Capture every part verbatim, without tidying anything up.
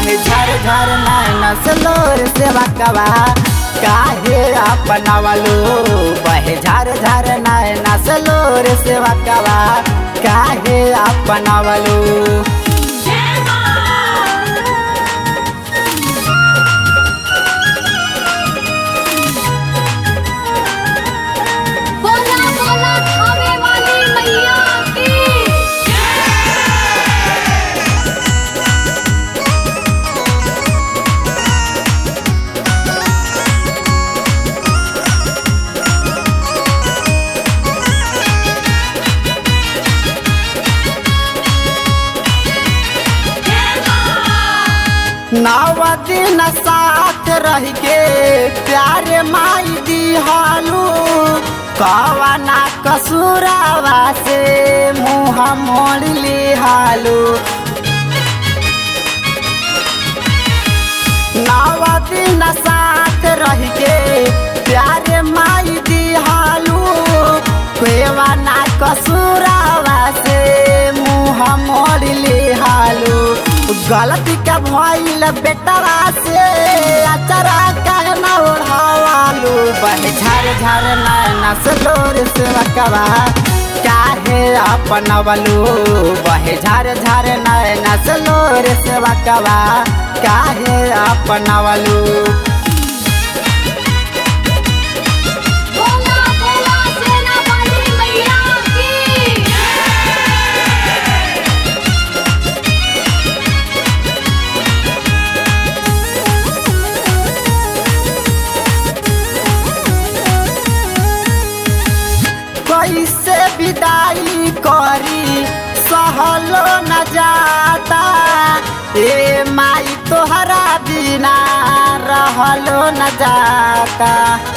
बहे झर झर नैना सलोर सेवा कवा काहे अपनावलू बहे झर झर नैना सलोर सेवा कवा काहे अपनावलू। नव दिन साथ रह के प्यारे माई दिहालू कवना कसूरावा से मुँह मोड़ लिहालू। नव दिन साथ रह के प्यारे माई दिहालू कवना कसूरावा से मुँह मोड़ लिहालू। गलती का भइल बेटवा से अचरा काहे ना ओढ़ावालू बहे झर झर नैना सलोर सेवा कवा काहे अपनावलू बहे झर झर नैना सलोर सेवा कवा काहे अपनावलू। कैसे विदाई करी सहलो न जाता ए माई तोहरा बिना रहलो न जाता।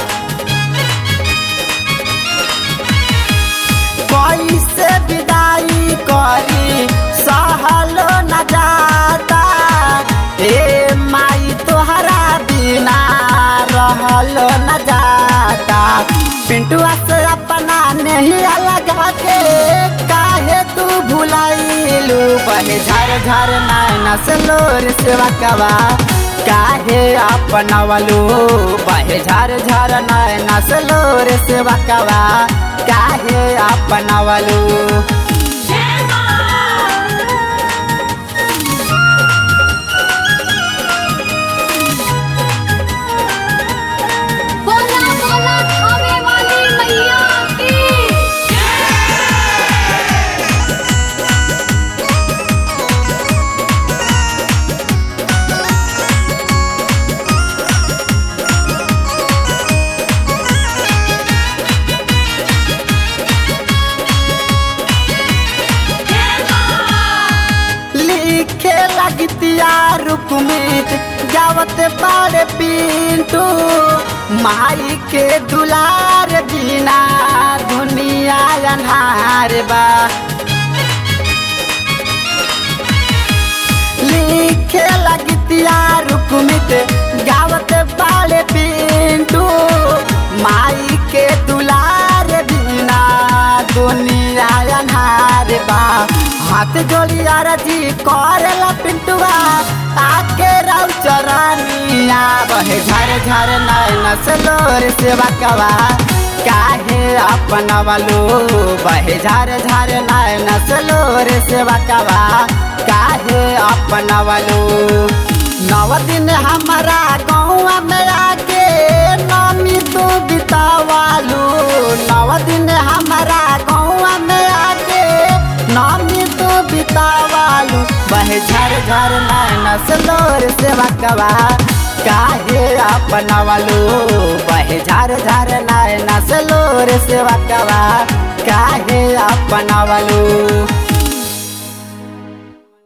कैसे विदाई करी सहलो न जाता ए माई तोहरा बिना रहलो न जाता। पिंटुआ से अपना नहीं अलग के काहे तू भुलाइलू बहे झर झर नैना सलोर सेवा कवा काहे अपनावलू बहे झर झर नैना सलोर सेवा कवा काहे अपनावलू। गीतिया रुकमित गावत पारे पिंटू माई के दुलार बिना दुनिया अन्हार बा। लिखे गीतिया रुकमित गावत पारे पिंटू माई के दुलार बिना दुनिया अन्हार बा। हाथ जोड़ी आरती करेला पिंटुआ आके राव चरानिया बहे झर झर नैना सलोर सेवा कवा काहे अपनावलू बहे झर झर नैना सलोर सेवा कवा काहे अपनावलू। नव दिन हमारा गाँव में आके नामी तू बितावालू नव दिन हमारा गाँव में आके नामी तू बितावालू बहे झर झर नैना सलोर सेवा कवा काहे अपनावलू बहे झर झर नैना सलोर सेवा कवा काहे अपनावलू।